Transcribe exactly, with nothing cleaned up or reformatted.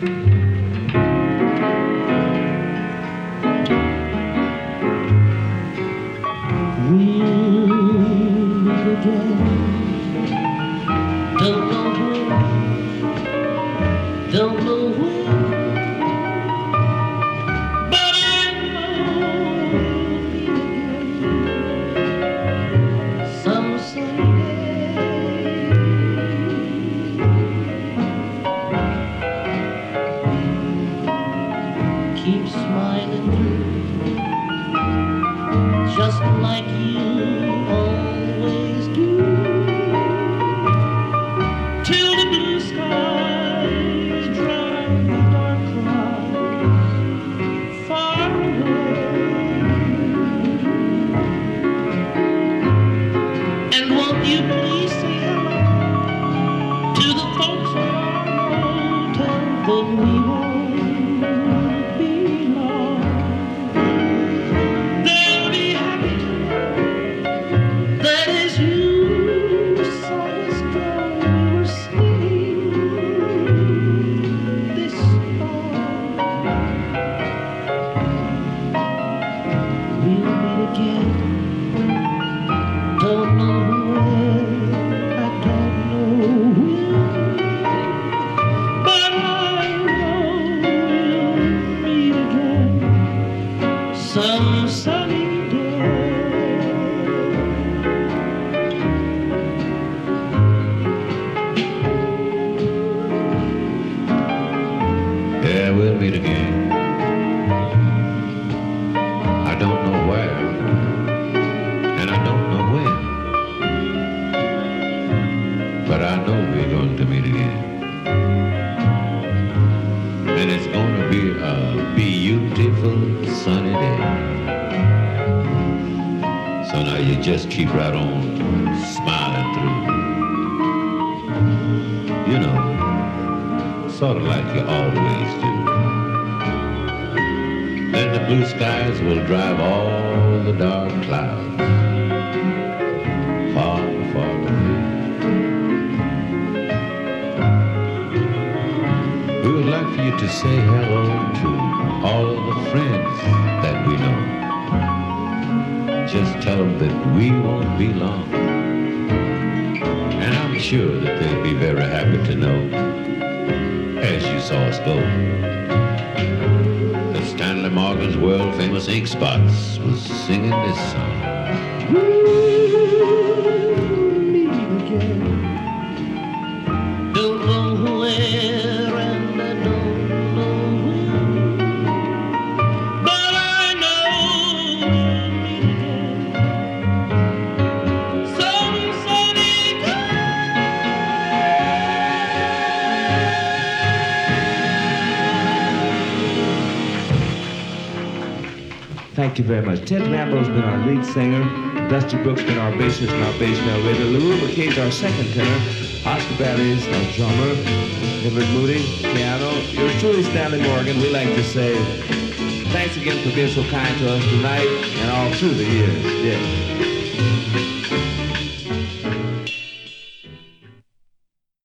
Thank you very much. Ted Rambo's been our lead singer. Dusty Brooks been our bassist and our bass narrator. Lou McKay's our second tenor. Oscar Bally's our drummer. Edward Moody, piano. Yours truly, Stanley Morgan. We like to say thanks again for being so kind to us tonight and all through the years. Yeah.